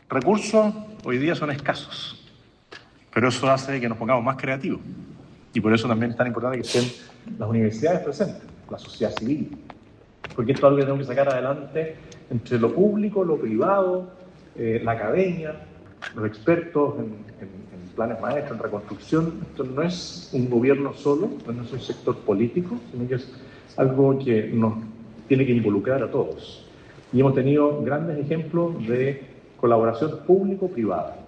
Recursos hoy día son escasos, pero eso hace que nos pongamos más creativos. Y por eso también es tan importante que estén las universidades presentes, la sociedad civil. Porque esto es algo que tenemos que sacar adelante entre lo público, lo privado, la academia, los expertos en planes maestros, en reconstrucción. Esto no es un gobierno solo, no es un sector político, sino que es algo que nos tiene que involucrar a todos. Y hemos tenido grandes ejemplos de colaboración público-privada.